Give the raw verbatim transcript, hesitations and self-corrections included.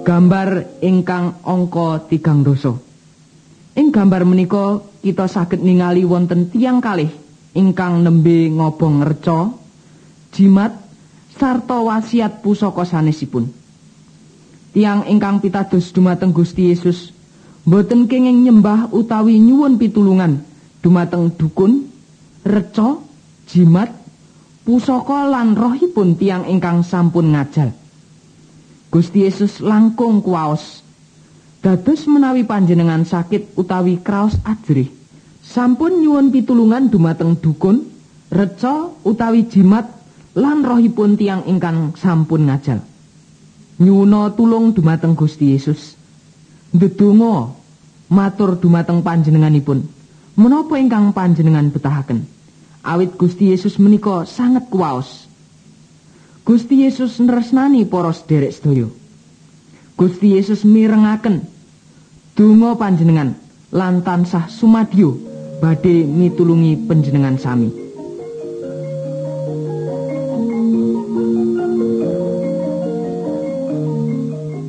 Gambar ingkang angka tigang dasa. Ing gambar menika kita saged ningali wonten tiyang kalih ingkang nembe ngobong reca, jimat sarta wasiat pusaka sanesipun. Tiyang ingkang pitados dumateng Gusti Yesus boten kenging nyembah utawi nyuwun pitulungan dumateng dukun, reca, jimat, pusaka lan rohipun tiyang ingkang sampun ngajal. Gusti Yesus langkung kuwaos dados menawi panjenengan sakit utawi kraos ajrih sampun nyuwun pitulungan dumateng dukun, reca utawi jimat lan rohipun tiyang ingkang sampun ngajal. Nyuwuna tulung dumateng Gusti Yesus. Ndedonga matur dumateng panjenenganipun menapa ingkang panjenengan betahaken. Awit Gusti Yesus menika sanget kuwaos. Gusti Yesus nresnani para sederek sedaya. Gusti Yesus mirengaken donga panjenengan lan tansah sumadyo badhe mitulungi panjenengan sami.